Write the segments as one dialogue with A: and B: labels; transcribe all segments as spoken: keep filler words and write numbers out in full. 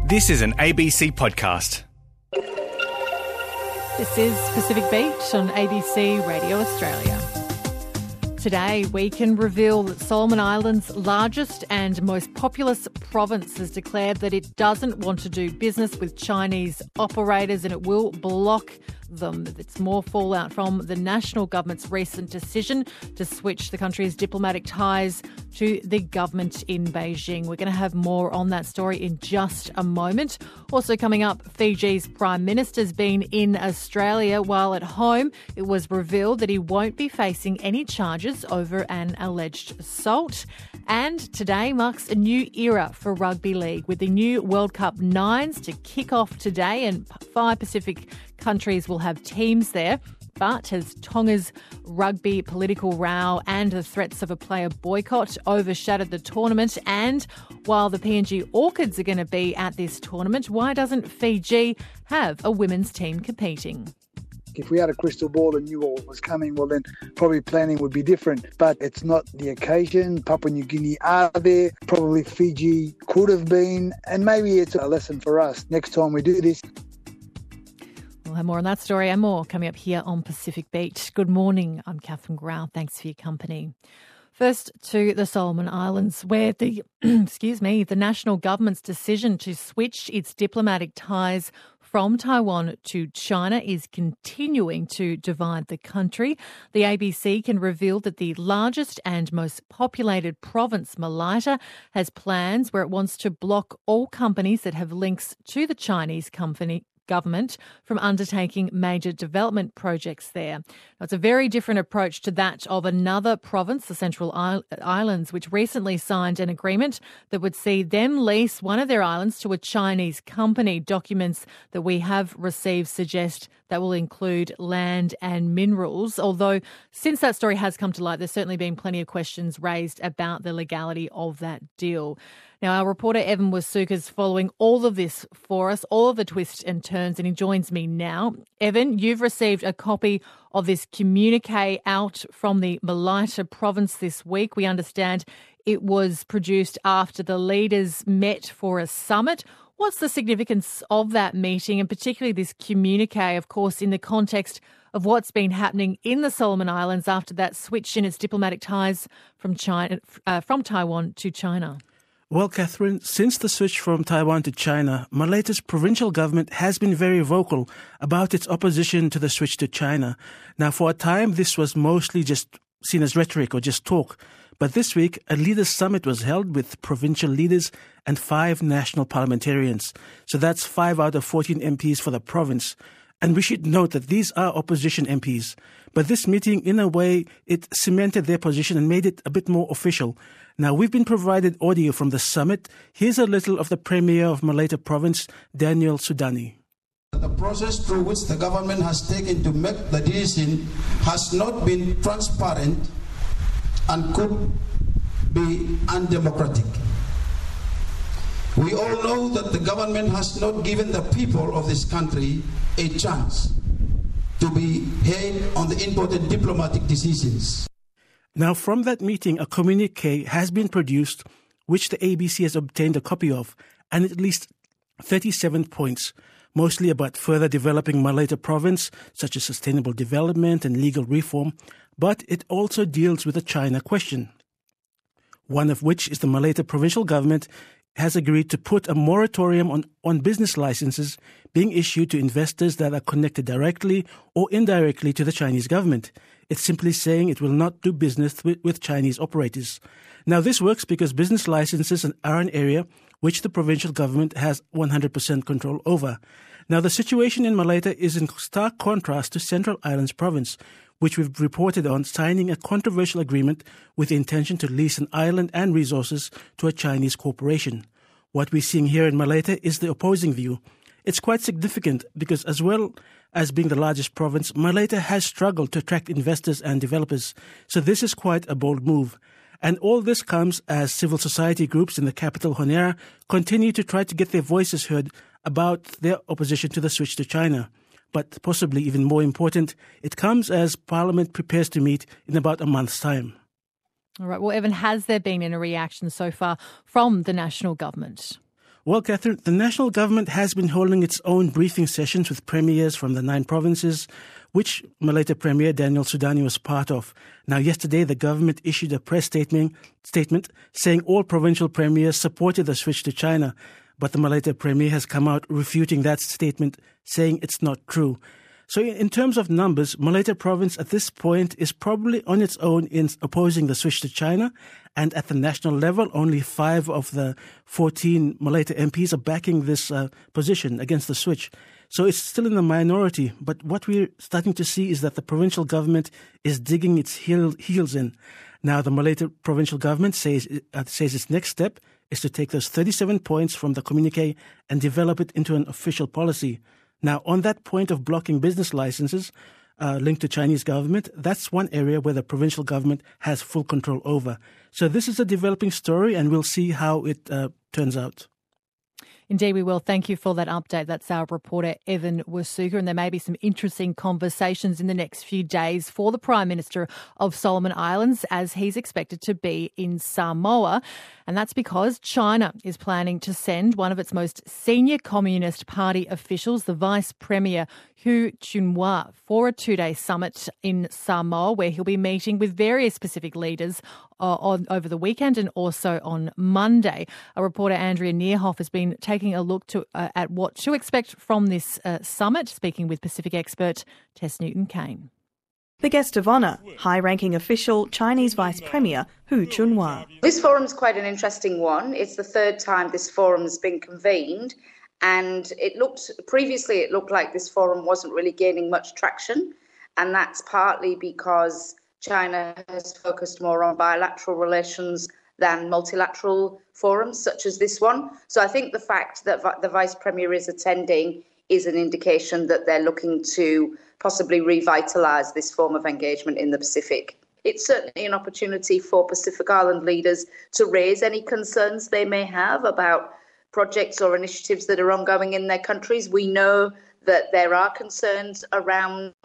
A: This is an A B C podcast.
B: This is Pacific Beach on A B C Radio Australia. Today, we can reveal that Solomon Islands' largest and most populous province has declared that it doesn't want to do business with Chinese operators and it will block them. It's more fallout from the national government's recent decision to switch the country's diplomatic ties to the government in Beijing. We're going to have more on that story in just a moment. Also coming up, Fiji's Prime Minister's been in Australia while at home. It was revealed that he won't be facing any charges over an alleged assault. And today marks a new era for rugby league with the new World Cup nines to kick off today, and five Pacific countries will have teams there. But has Tonga's rugby political row and the threats of a player boycott overshadowed the tournament? And while the P N G Orchids are going to be at this tournament, why doesn't Fiji have a women's team competing?
C: If we had a crystal ball and knew what was coming, well, then probably planning would be different. But it's not the occasion. Papua New Guinea are there. Probably Fiji could have been. And maybe it's a lesson for us next time we do this.
B: We'll have more on that story and more coming up here on Pacific Beach. Good morning. I'm Catherine Grau. Thanks for your company. First to the Solomon Islands, where the excuse me, the national government's decision to switch its diplomatic ties from Taiwan to China is continuing to divide the country. The A B C can reveal that the largest and most populated province, Malaita, has plans where it wants to block all companies that have links to the Chinese company government from undertaking major development projects there. Now, it's a very different approach to that of another province, the Central Islands, which recently signed an agreement that would see them lease one of their islands to a Chinese company. Documents that we have received suggest that will include land and minerals, although since that story has come to light, there's certainly been plenty of questions raised about the legality of that deal. Now, our reporter Evan Wasuka is following all of this for us, all of the twists and turns, and he joins me now. Evan, you've received a copy of this communique out from the Malaita province this week. We understand it was produced after the leaders met for a summit. What's the significance of that meeting, and particularly this communique, of course, in the context of what's been happening in the Solomon Islands after that switch in its diplomatic ties from China, uh, from Taiwan to China?
D: Well, Catherine, since the switch from Taiwan to China, Malaita's provincial government has been very vocal about its opposition to the switch to China. Now, for a time, this was mostly just seen as rhetoric or just talk. But this week, a leaders' summit was held with provincial leaders and five national parliamentarians. So that's five out of fourteen M Ps for the province. And we should note that these are opposition M Ps. But this meeting, in a way, it cemented their position and made it a bit more official. Now, we've been provided audio from the summit. Here's a little of the Premier of Malaita Province, Daniel Sudani.
E: The process through which the government has taken to make the decision has not been transparent and could be undemocratic. We all know that the government has not given the people of this country a chance to be heard on the important diplomatic decisions.
D: Now, from that meeting, a communique has been produced, which the A B C has obtained a copy of, and at least thirty-seven points, mostly about further developing Malaita province, such as sustainable development and legal reform, but it also deals with the China question. One of which is the Malaita provincial government has agreed to put a moratorium on, on business licenses being issued to investors that are connected directly or indirectly to the Chinese government. It's simply saying it will not do business with, with Chinese operators. Now, this works because business licenses are an area which the provincial government has one hundred percent control over. Now, the situation in Malaita is in stark contrast to Central Islands Province, which we've reported on signing a controversial agreement with the intention to lease an island and resources to a Chinese corporation. What we're seeing here in Malaita is the opposing view. It's quite significant because, as well as being the largest province, Malaita has struggled to attract investors and developers. So this is quite a bold move. And all this comes as civil society groups in the capital, Honiara, continue to try to get their voices heard about their opposition to the switch to China. But possibly even more important, it comes as Parliament prepares to meet in about a month's time.
B: All right. Well, Evan, has there been any reaction so far from the national government?
D: Well, Catherine, the national government has been holding its own briefing sessions with premiers from the nine provinces, which Malaysia Premier Daniel Sudani was part of. Now, yesterday, the government issued a press statement, statement saying all provincial premiers supported the switch to China. But the Malaysia Premier has come out refuting that statement, saying it's not true. So in terms of numbers, Malaysia Province at this point is probably on its own in opposing the switch to China. And at the national level, only five of the fourteen Malaysia M Ps are backing this uh, position against the switch. So it's still in the minority. But what we're starting to see is that the provincial government is digging its heel, heels in. Now, the Malaysia provincial government says, uh, says its next step is to take those thirty-seven points from the communique and develop it into an official policy. Now, on that point of blocking business licenses uh, linked to Chinese government, that's one area where the provincial government has full control over. So this is a developing story, and we'll see how it uh, turns out.
B: Indeed, we will. Thank you for that update. That's our reporter, Evan Wasuka. And there may be some interesting conversations in the next few days for the Prime Minister of Solomon Islands, as he's expected to be in Samoa. And that's because China is planning to send one of its most senior Communist Party officials, the Vice Premier Hu Chun-wah, for a two-day summit in Samoa, where he'll be meeting with various Pacific leaders uh, on over the weekend and also on Monday. Our reporter Andrea Neerhoff has been taking a look to, uh, at what to expect from this uh, summit, speaking with Pacific expert Tess Newton-Kane.
F: The guest of honour, high-ranking official Chinese Vice Premier Hu Chun-wah.
G: This forum's quite an interesting one. It's the third time this forum's been convened, and it looked previously it looked like this forum wasn't really gaining much traction, and that's partly because China has focused more on bilateral relations than multilateral forums such as this one. So I think the fact that the Vice Premier is attending is an indication that they're looking to possibly revitalise this form of engagement in the Pacific. It's certainly an opportunity for Pacific Island leaders to raise any concerns they may have about projects or initiatives that are ongoing in their countries. We know that there are concerns around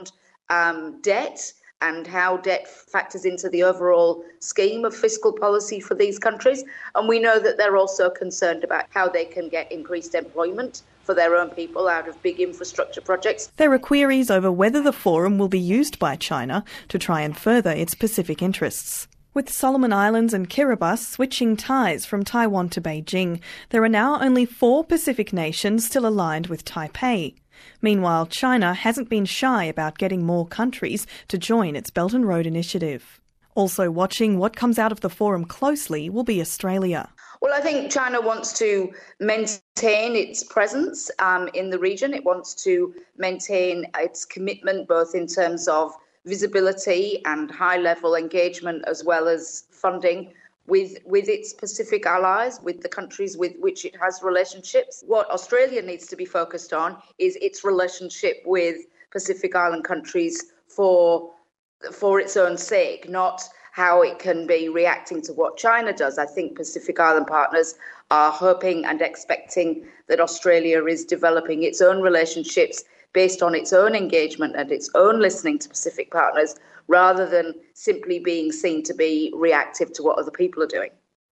G: um, debt and how debt factors into the overall scheme of fiscal policy for these countries. And we know that they're also concerned about how they can get increased employment for their own people out of big infrastructure projects.
F: There are queries over whether the forum will be used by China to try and further its Pacific interests. With Solomon Islands and Kiribati switching ties from Taiwan to Beijing, there are now only four Pacific nations still aligned with Taipei. Meanwhile, China hasn't been shy about getting more countries to join its Belt and Road Initiative. Also watching what comes out of the forum closely will be Australia.
G: Well, I think China wants to maintain its presence um, in the region. It wants to maintain its commitment both in terms of visibility and high-level engagement as well as funding with with its Pacific allies, with the countries with which it has relationships. What Australia needs to be focused on is its relationship with Pacific Island countries for for its own sake, not how it can be reacting to what China does. I think Pacific Island partners are hoping and expecting that Australia is developing its own relationships based on its own engagement and its own listening to Pacific partners, rather than simply being seen to be reactive to what other people are doing.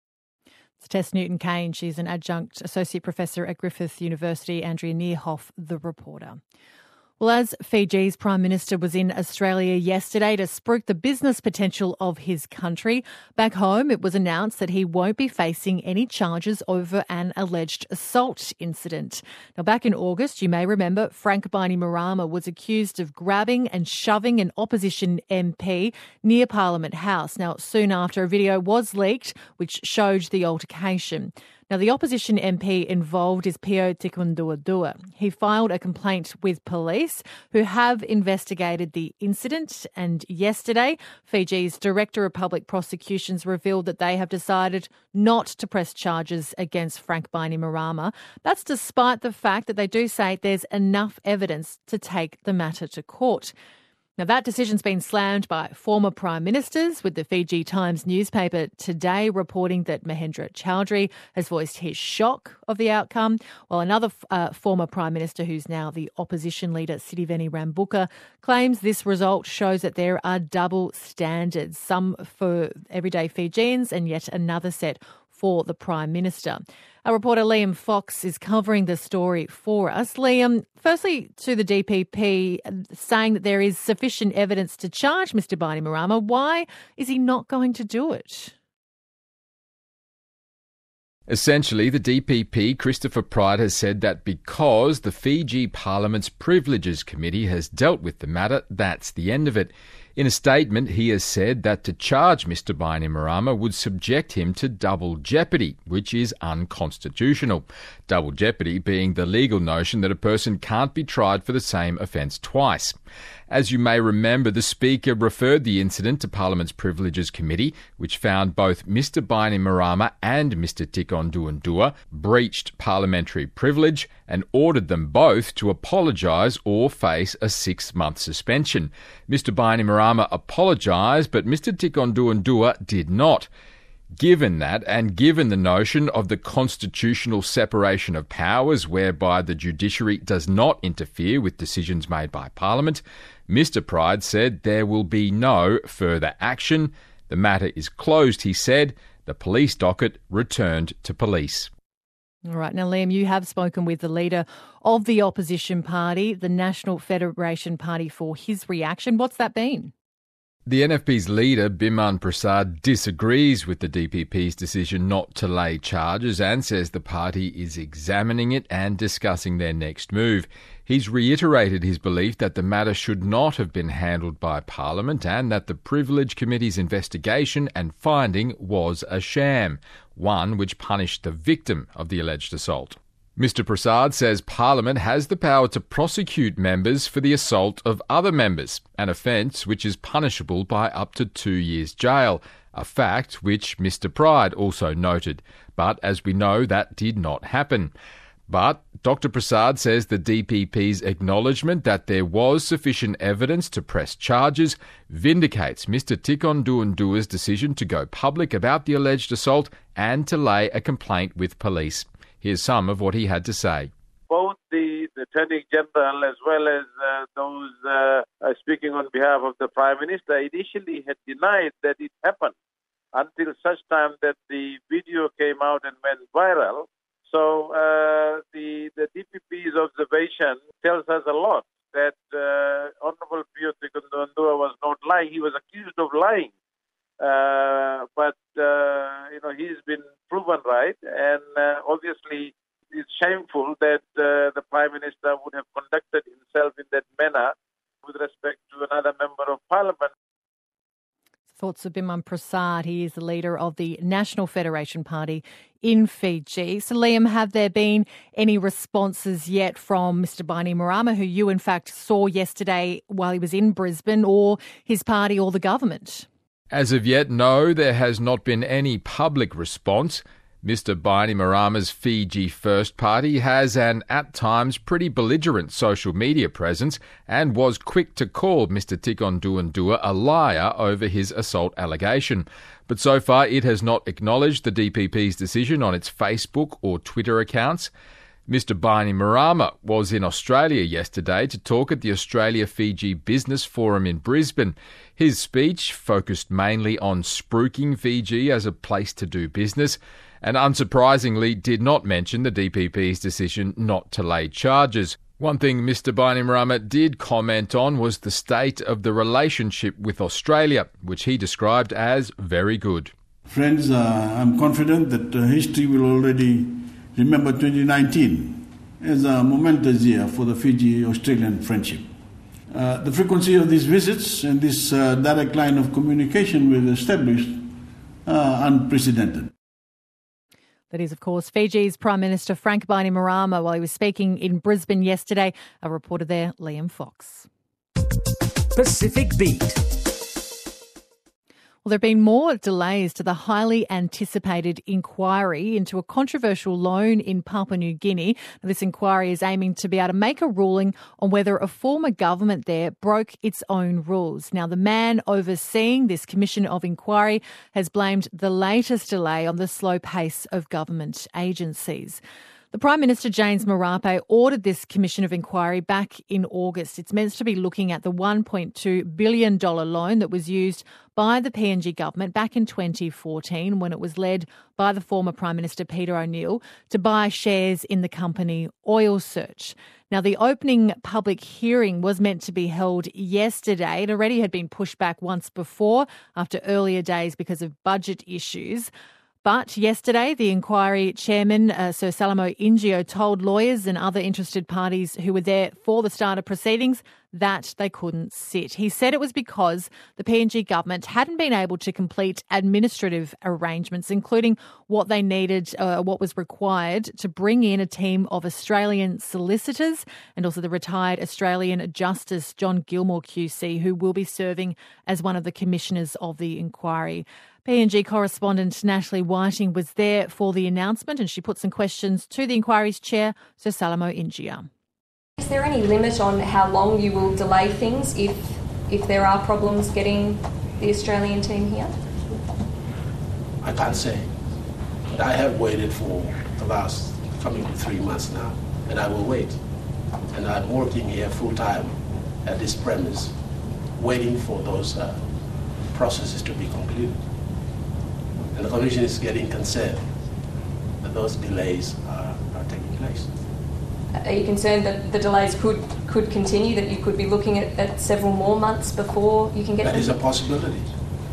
B: It's Tess Newton-Kane. She's an adjunct associate professor at Griffith University. Andrea Neerhoff, the reporter. Well, as Fiji's Prime Minister was in Australia yesterday to spruik the business potential of his country, back home it was announced that he won't be facing any charges over an alleged assault incident. Now, back in August, you may remember, Frank Bainimarama was accused of grabbing and shoving an opposition M P near Parliament House. Now, soon after, a video was leaked which showed the altercation. Now, the opposition M P involved is Pio Tikunduadua. He filed a complaint with police who have investigated the incident, and yesterday Fiji's Director of Public Prosecutions revealed that they have decided not to press charges against Frank Bainimarama. That's despite the fact that they do say there's enough evidence to take the matter to court. Now, that decision's been slammed by former prime ministers, with the Fiji Times newspaper today reporting that Mahendra Chaudhry has voiced his shock of the outcome, while another uh, former prime minister, who's now the opposition leader, Sitiveni Rabuka, claims this result shows that there are double standards, some for everyday Fijians and yet another set for the Prime Minister. Our reporter Liam Fox is covering the story for us. Liam, firstly to the D P P saying that there is sufficient evidence to charge Mister Bainimarama. Why is he not going to do it?
H: Essentially, the D P P, Christopher Pride, has said that because the Fiji Parliament's Privileges Committee has dealt with the matter, that's the end of it. In a statement, he has said that to charge Mister Bainimarama would subject him to double jeopardy, which is unconstitutional. Double jeopardy being the legal notion that a person can't be tried for the same offence twice. As you may remember, the Speaker referred the incident to Parliament's Privileges Committee, which found both Mister Bainimarama and Mister Tikonderoa breached parliamentary privilege and ordered them both to apologise or face a six-month suspension. Mister Bainimarama apologised, but Mister Tikonderoa did not. Given that, and given the notion of the constitutional separation of powers whereby the judiciary does not interfere with decisions made by Parliament, Mister Pride said there will be no further action. The matter is closed, he said. The police docket returned to police.
B: All right. Now, Liam, you have spoken with the leader of the opposition party, the National Federation Party, for his reaction. What's that been?
H: The N F P's leader, Biman Prasad, disagrees with the D P P's decision not to lay charges and says the party is examining it and discussing their next move. He's reiterated his belief that the matter should not have been handled by Parliament and that the Privilege Committee's investigation and finding was a sham, one which punished the victim of the alleged assault. Mister Prasad says Parliament has the power to prosecute members for the assault of other members, an offence which is punishable by up to two years' jail, a fact which Mister Pride also noted. But as we know, that did not happen. But Doctor Prasad says the D P P's acknowledgement that there was sufficient evidence to press charges vindicates Mister Tikonderoa's decision to go public about the alleged assault and to lay a complaint with police. Here's some of what he had to say.
I: Both the, the Attorney General as well as uh, those uh, uh, speaking on behalf of the Prime Minister initially had denied that it happened until such time that the video came out and went viral. So uh, the, the D P P's observation tells us a lot, that uh, Honourable Pio Tikonderoa was not lying. He was accused of lying. Uh, but, uh, you know, he's been proven right. And uh, obviously, it's shameful that uh, the Prime Minister would have conducted himself in that manner with respect to another member of Parliament.
B: Thoughts of Biman Prasad. He is the leader of the National Federation Party in Fiji. So, Liam, have there been any responses yet from Mister Bainimarama, who you, in fact, saw yesterday while he was in Brisbane, or his party or the government?
H: As of yet, no, there has not been any public response. Mister Bainimarama's Fiji First Party has an, at times, pretty belligerent social media presence and was quick to call Mister Tikonderoa a liar over his assault allegation. But so far, it has not acknowledged the D P P's decision on its Facebook or Twitter accounts. Mister Bainimarama was in Australia yesterday to talk at the Australia-Fiji Business Forum in Brisbane. His speech focused mainly on spruiking Fiji as a place to do business and unsurprisingly did not mention the D P P's decision not to lay charges. One thing Mister Bainimarama did comment on was the state of the relationship with Australia, which he described as very good.
J: Friends, uh, I'm confident that uh, history will already remember twenty nineteen as a momentous year for the Fiji-Australian friendship. Uh, the frequency of these visits and this uh, direct line of communication we've established are unprecedented.
B: That is, of course, Fiji's Prime Minister Frank Bainimarama while he was speaking in Brisbane yesterday. A reporter there, Liam Fox.
A: Pacific Beat.
B: Well, there have been more delays to the highly anticipated inquiry into a controversial loan in Papua New Guinea. Now, this inquiry is aiming to be able to make a ruling on whether a former government there broke its own rules. Now, the man overseeing this commission of inquiry has blamed the latest delay on the slow pace of government agencies. The Prime Minister, James Marape, ordered this commission of inquiry back in August. It's meant to be looking at the one point two billion dollars loan that was used by the P N G government back in twenty fourteen when it was led by the former Prime Minister Peter O'Neill to buy shares in the company Oil Search. Now, the opening public hearing was meant to be held yesterday. It already had been pushed back once before after earlier days because of budget issues. But yesterday, the inquiry chairman, uh, Sir Salamo Ingio, told lawyers and other interested parties who were there for the start of proceedings that they couldn't sit. He said it was because the P N G government hadn't been able to complete administrative arrangements, including what they needed, uh, what was required to bring in a team of Australian solicitors and also the retired Australian Justice John Gilmore Q C, who will be serving as one of the commissioners of the inquiry. P N G correspondent Natalie Whiting was there for the announcement, and she put some questions to the inquiry's chair, Sir Salamo Ingio.
K: Is there any limit on how long you will delay things if if there are problems getting the Australian team here?
L: I can't say. But I have waited for the last coming to three months now, and I will wait. And I'm working here full time at this premise, waiting for those uh, processes to be completed. And the Commission is getting concerned that those delays are, are taking place.
K: Are you concerned that the delays could, could continue, that you could be looking at, at several more months before you can get
L: That
K: them?
L: is a possibility,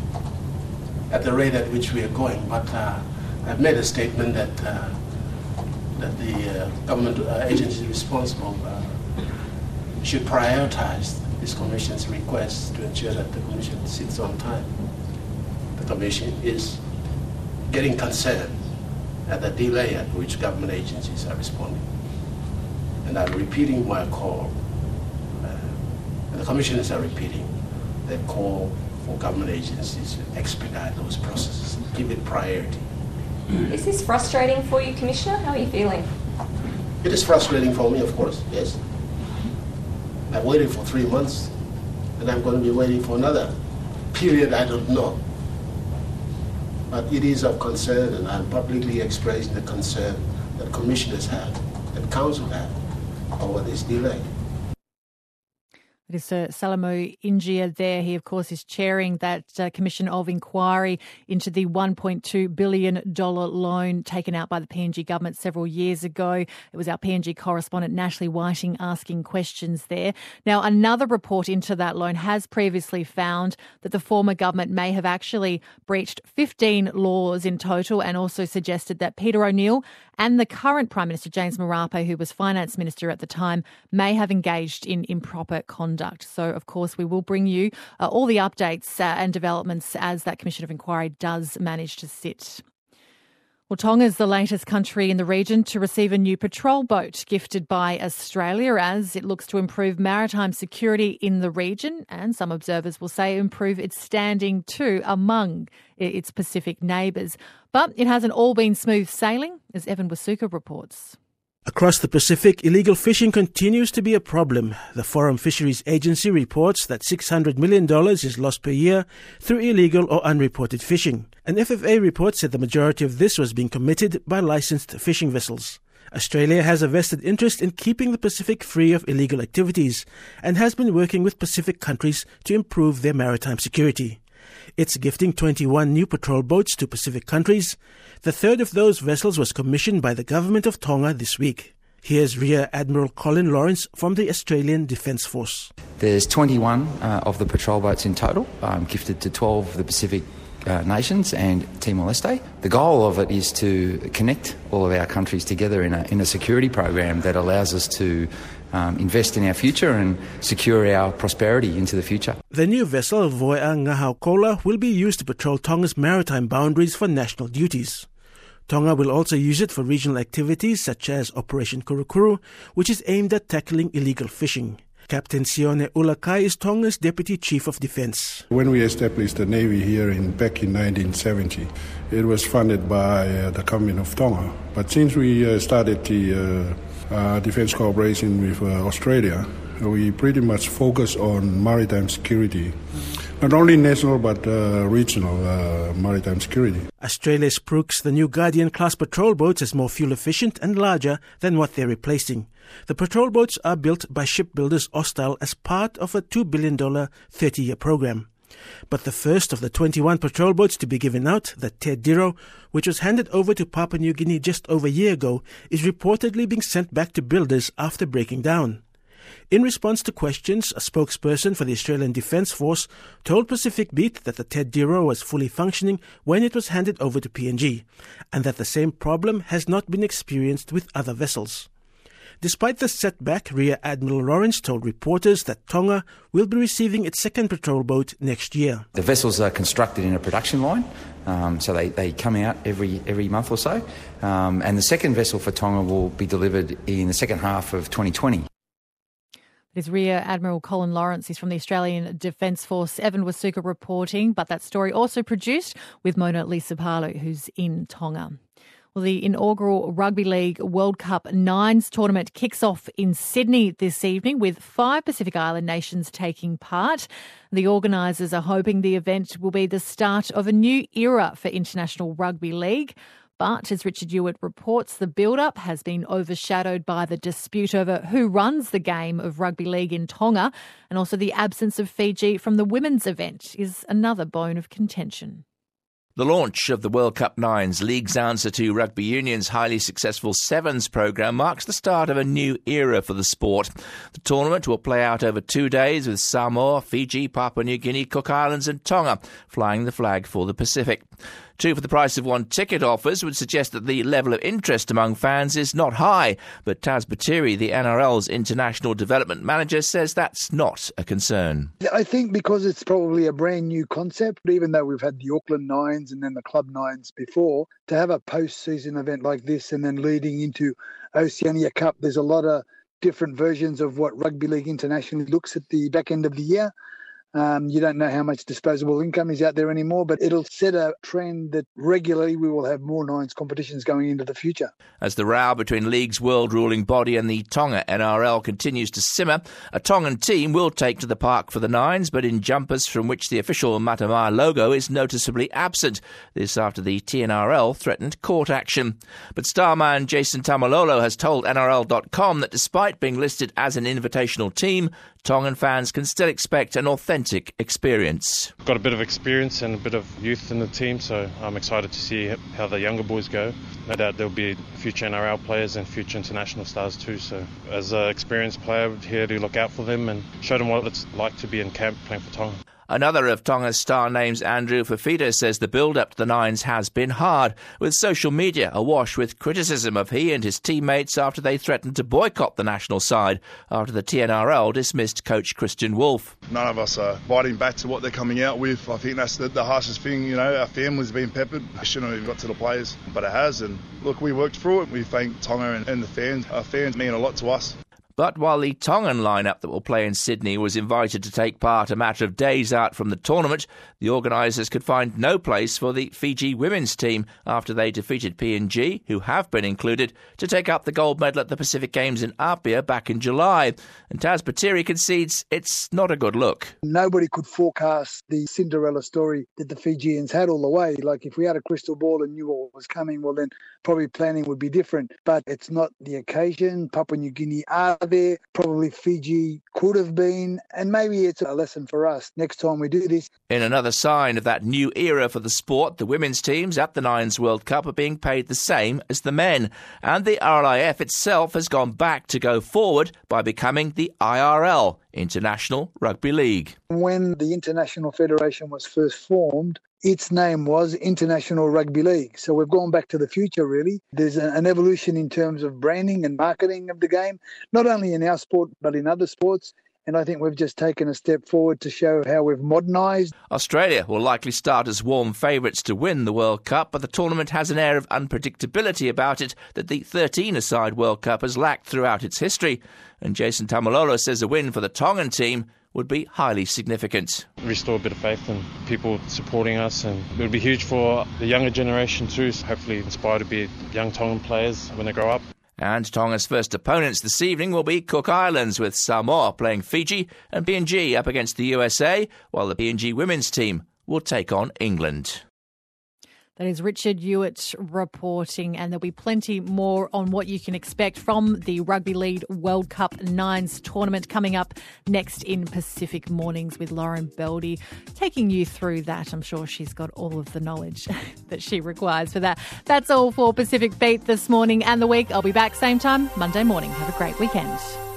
L: at the rate at which we are going. But uh, I've made a statement that, uh, that the uh, government uh, agencies responsible uh, should prioritize this Commission's request to ensure that the Commission sits on time. The Commission is getting concerned at the delay at which government agencies are responding. And I'm repeating my call, uh, and the commissioners are repeating their call for government agencies to expedite those processes, give it priority.
K: Is this frustrating for you, Commissioner? How are you feeling?
L: It is frustrating for me, of course, yes. I've waited for three months, and I'm going to be waiting for another period I don't know. But it is of concern, and I'm publicly expressing the concern that commissioners have, that council have, over this delay.
B: It is Sir Salamo Ingio there. He, of course, is chairing that uh, Commission of Inquiry into the one point two billion dollars loan taken out by the P N G government several years ago. It was our P N G correspondent, Natalie Whiting, asking questions there. Now, another report into that loan has previously found that the former government may have actually breached fifteen laws in total, and also suggested that Peter O'Neill and the current Prime Minister, James Marape, who was Finance Minister at the time, may have engaged in improper conduct. So, of course, we will bring you uh, all the updates uh, and developments as that Commission of Inquiry does manage to sit. Well, Tonga is the latest country in the region to receive a new patrol boat gifted by Australia as it looks to improve maritime security in the region, and some observers will say improve its standing too among its Pacific neighbours. But it hasn't all been smooth sailing, as Evan Wasuka reports.
D: Across the Pacific, illegal fishing continues to be a problem. The Forum Fisheries Agency reports that six hundred million dollars is lost per year through illegal or unreported fishing. An F F A report said the majority of this was being committed by licensed fishing vessels. Australia has a vested interest in keeping the Pacific free of illegal activities and has been working with Pacific countries to improve their maritime security. It's gifting twenty-one new patrol boats to Pacific countries. The third of those vessels was commissioned by the government of Tonga this week. Here's Rear Admiral Colin Lawrence from the Australian Defence Force.
M: There's twenty-one uh, of the patrol boats in total, um, gifted to twelve of the Pacific uh, nations and Timor-Leste. The goal of it is to connect all of our countries together in a, in a security program that allows us to Um, invest in our future and secure our prosperity into the future.
D: The new vessel, Voea Ngahaukola, will be used to patrol Tonga's maritime boundaries for national duties. Tonga will also use it for regional activities such as Operation Kurukuru, which is aimed at tackling illegal fishing. Captain Sione Ulakai is Tonga's Deputy Chief of Defence.
N: When we established the Navy here in back in nineteen seventy, it was funded by uh, the government of Tonga. But since we uh, started the uh, uh, defence cooperation with uh, Australia, we pretty much focus on maritime security not only national but uh, regional uh, maritime security.
D: Australia spruiks the new Guardian-class patrol boats as more fuel-efficient and larger than what they're replacing. The patrol boats are built by shipbuilders Austal as part of a two billion dollars thirty-year program. But the first of the twenty-one patrol boats to be given out, the Te Diro, which was handed over to Papua New Guinea just over a year ago, is reportedly being sent back to builders after breaking down. In response to questions, a spokesperson for the Australian Defence Force told Pacific Beat that the Te Diro was fully functioning when it was handed over to P N G, and that the same problem has not been experienced with other vessels. Despite the setback, Rear Admiral Lawrence told reporters that Tonga will be receiving its second patrol boat next year.
M: The vessels are constructed in a production line, um, so they, they come out every every month or so, um, and the second vessel for Tonga will be delivered in the second half of twenty twenty.
B: His Rear Admiral Colin Lawrence. He's from the Australian Defence Force. Evan Wasuka reporting, but that story also produced with Mona Lisapalu, who's in Tonga. Well, the inaugural Rugby League World Cup Nines tournament kicks off in Sydney this evening with five Pacific Island nations taking part. The organisers are hoping the event will be the start of a new era for International Rugby League. But as Richard Hewitt reports, the build-up has been overshadowed by the dispute over who runs the game of rugby league in Tonga, and also the absence of Fiji from the women's event is another bone of contention.
O: The launch of the World Cup Nines, League's answer to Rugby Union's highly successful Sevens programme, marks the start of a new era for the sport. The tournament will play out over two days with Samoa, Fiji, Papua New Guinea, Cook Islands and Tonga flying the flag for the Pacific. Two for the price of one ticket offers would suggest that the level of interest among fans is not high, but Taz Batiri, the N R L's international development manager, says that's not a concern.
C: I think because it's probably a brand new concept, even though we've had the Auckland Nines and then the Club Nines before, to have a post-season event like this and then leading into Oceania Cup, there's a lot of different versions of what Rugby League internationally looks at the back end of the year. Um, you don't know how much disposable income is out there anymore, but it'll set a trend that regularly we will have more Nines competitions going into the future.
O: As the row between League's world ruling body and the Tonga N R L continues to simmer, a Tongan team will take to the park for the Nines, but in jumpers from which the official Matamai logo is noticeably absent. This after the T N R L threatened court action. But starman Jason Tamalolo has told N R L dot com that despite being listed as an invitational team, Tongan fans can still expect an authentic experience.
P: Got a bit of experience and a bit of youth in the team, so I'm excited to see how the younger boys go. No doubt there'll be future N R L players and future international stars too, so as an experienced player, here to look out for them and show them what it's like to be in camp playing for Tonga.
O: Another of Tonga's star names, Andrew Fafita, says the build-up to the Nines has been hard, with social media awash with criticism of he and his teammates after they threatened to boycott the national side after the T N R L dismissed coach Christian Wolf.
Q: None of us are biting back to what they're coming out with. I think that's the, the harshest thing, you know, our family's been peppered. It shouldn't have got to the players, but it has, and look, we worked through it. We thank Tonga and, and the fans. Our fans mean a lot to us.
O: But while the Tongan lineup that will play in Sydney was invited to take part a matter of days out from the tournament, the organisers could find no place for the Fiji women's team after they defeated P N G, who have been included, to take up the gold medal at the Pacific Games in Apia back in July. And Taz Batiri concedes it's not a good look.
C: Nobody could forecast the Cinderella story that the Fijians had all the way. Like if we had a crystal ball and knew what was coming, well then probably planning would be different. But it's not the occasion. Papua New Guinea are there. Probably Fiji could have been, and maybe it's a lesson for us next time we do this.
O: In another sign of that new era for the sport, the women's teams at the Nines World Cup are being paid the same as the men, and the R L I F itself has gone back to go forward by becoming the I R L, International Rugby League.
C: When the International Federation was first formed, its name was International Rugby League. So we've gone back to the future, really. There's a, an evolution in terms of branding and marketing of the game, not only in our sport, but in other sports. And I think we've just taken a step forward to show how we've modernised.
O: Australia will likely start as warm favourites to win the World Cup, but the tournament has an air of unpredictability about it that the thirteen-a-side World Cup has lacked throughout its history. And Jason Tamalolo says a win for the Tongan team would be highly significant.
P: Restore a bit of faith in people supporting us, and it would be huge for the younger generation too, so hopefully inspired to be young Tongan players when they grow up.
O: And Tonga's first opponents this evening will be Cook Islands, with Samoa playing Fiji and P N G up against the U S A, while the P N G women's team will take on England.
B: That is Richard Hewitt reporting, and there'll be plenty more on what you can expect from the Rugby League World Cup Nines tournament coming up next in Pacific Mornings with Lauren Beldy, taking you through that. I'm sure she's got all of the knowledge that she requires for that. That's all for Pacific Beat this morning and the week. I'll be back same time Monday morning. Have a great weekend.